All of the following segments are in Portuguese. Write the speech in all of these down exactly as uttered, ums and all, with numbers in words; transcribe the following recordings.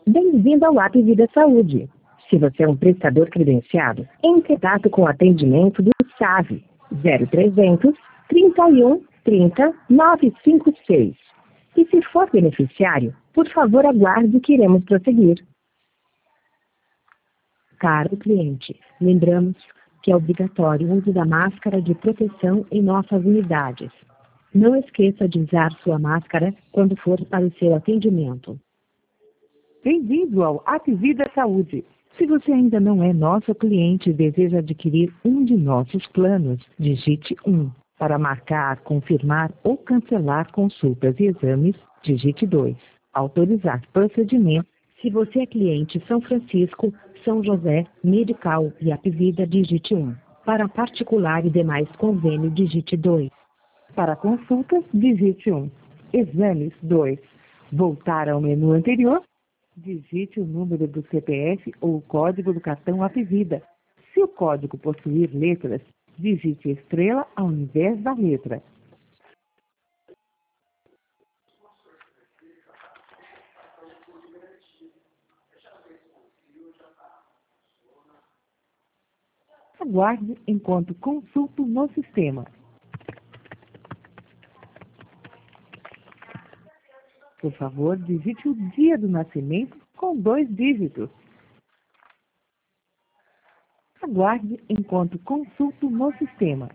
Bem-vindo ao App Vida Saúde. Se você é um prestador credenciado, entre em contato com o atendimento do S A V zero trezentos, trinta e um, trinta, novecentos e cinquenta e seis. E se for beneficiário, por favor aguarde que iremos prosseguir. Caro cliente, lembramos que é obrigatório o uso da máscara de proteção em nossas unidades. Não esqueça de usar sua máscara quando for para o seu atendimento. Bem-vindo ao App Vida Saúde. Se você ainda não é nosso cliente e deseja adquirir um de nossos planos, digite um. Para marcar, confirmar ou cancelar consultas e exames, digite dois. Autorizar procedimento. Se você é cliente São Francisco, São José, Medical e App Vida, digite um. Para particular e demais convênio, digite dois. Para consultas, digite um. Exames, dois. Voltar ao menu anterior, digite o número do C P F ou o código do cartão App Vida. Se o código possuir letras, digite estrela ao invés da letra. Aguarde enquanto consulto no sistema. Por favor, digite o dia do nascimento com dois dígitos. Aguarde enquanto consulto no sistema.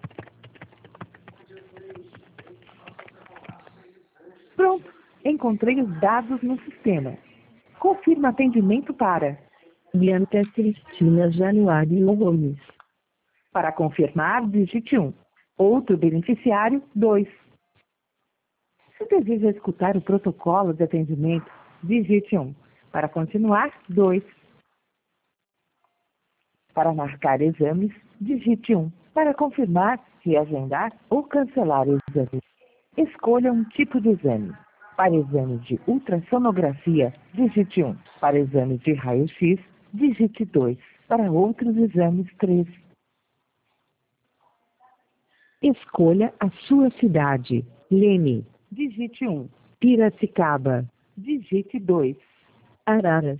Pronto, encontrei os dados no sistema. Confirma atendimento para Bianca Cristina Januário Gomes. Para confirmar, digite um. Outro beneficiário, dois. Se deseja escutar o protocolo de atendimento, digite um. Para continuar, dois. Para marcar exames, digite um. Para confirmar, reagendar ou cancelar exames, escolha um tipo de exame. Para exames de ultrassonografia, digite um. Para exames de raio-x, digite dois. Para outros exames, três. Escolha a sua cidade. Leme, digite um. Piracicaba, digite dois. Araras.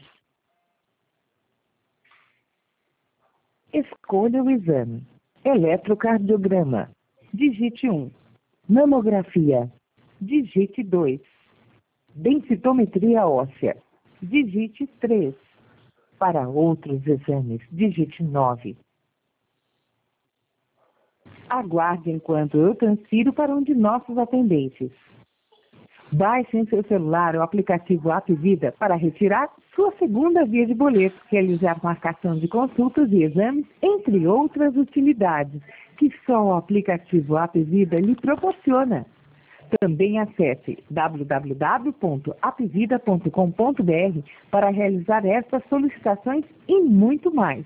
Escolha o exame. Eletrocardiograma, digite um. Mamografia, digite dois. Densitometria óssea, digite três. Para outros exames, digite nove. Aguarde enquanto eu transfiro para um de nossos atendentes. Baixe em seu celular o aplicativo App Vida para retirar sua segunda via de boleto, realizar marcação de consultas e exames, entre outras utilidades, que só o aplicativo App Vida lhe proporciona. Também acesse w w w ponto appvida ponto com ponto b r para realizar estas solicitações e muito mais.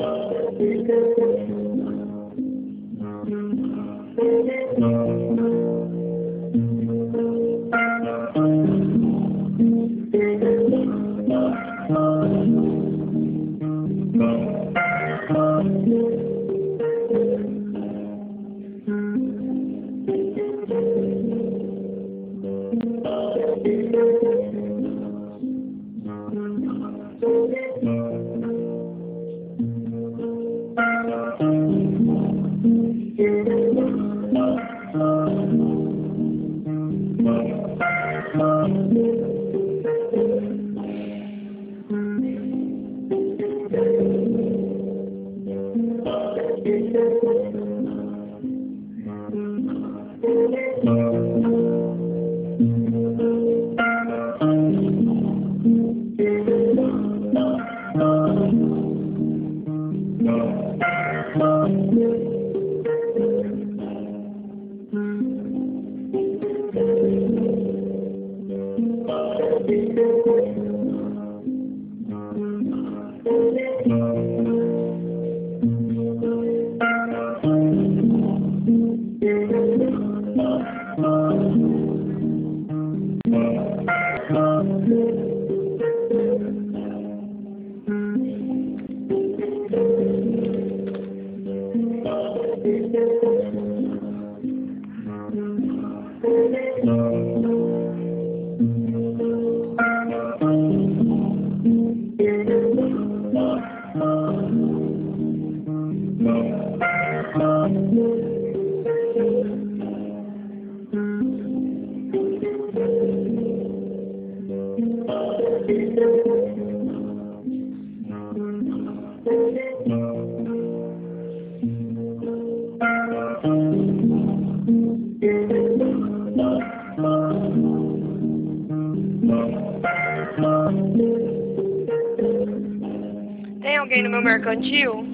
Tem alguém no meu mercantil?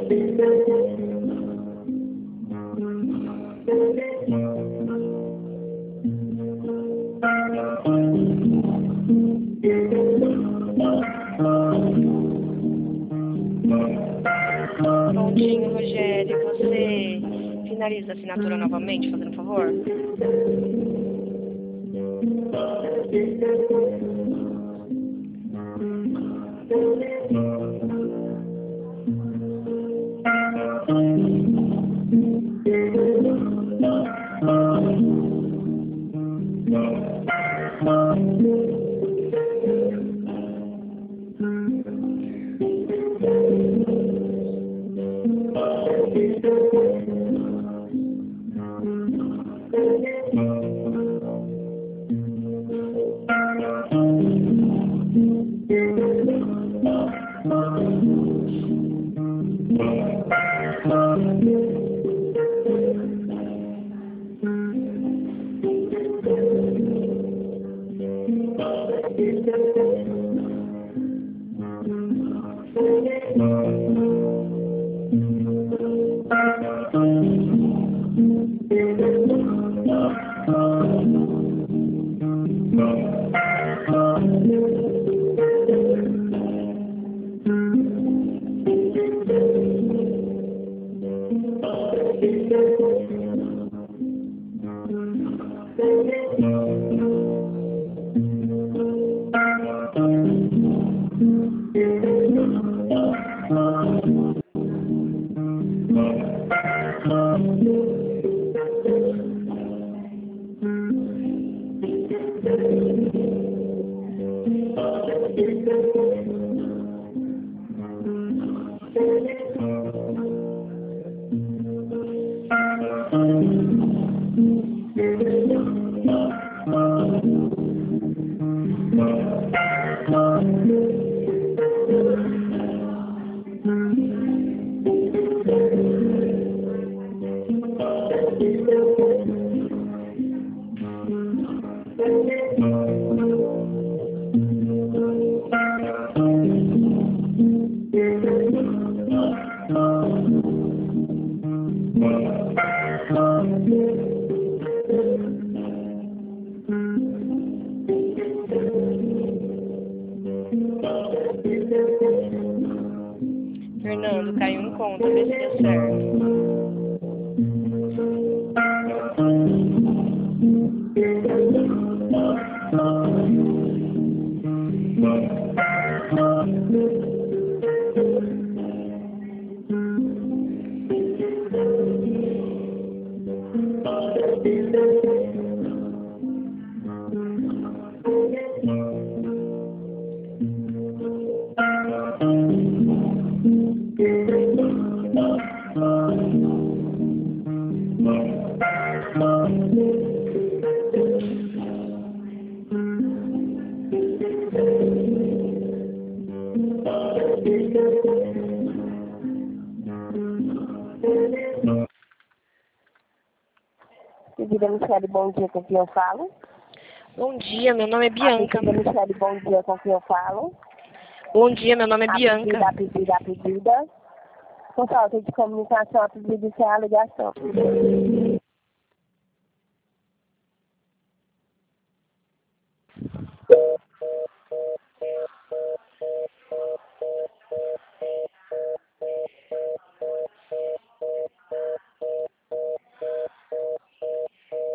Prontinho, Rogério. Você finaliza a assinatura novamente, fazendo um favor? Fernando, caiu em conta, vê se deu certo. Vida Michele, bom dia, com quem eu falo? Bom dia, meu nome é Bianca. Vida Michele, bom dia, com quem eu falo? Bom dia, meu nome é A Bianca. pedida, a pedida, a pedida. Por falta de comunicação, a pedida é a ligação.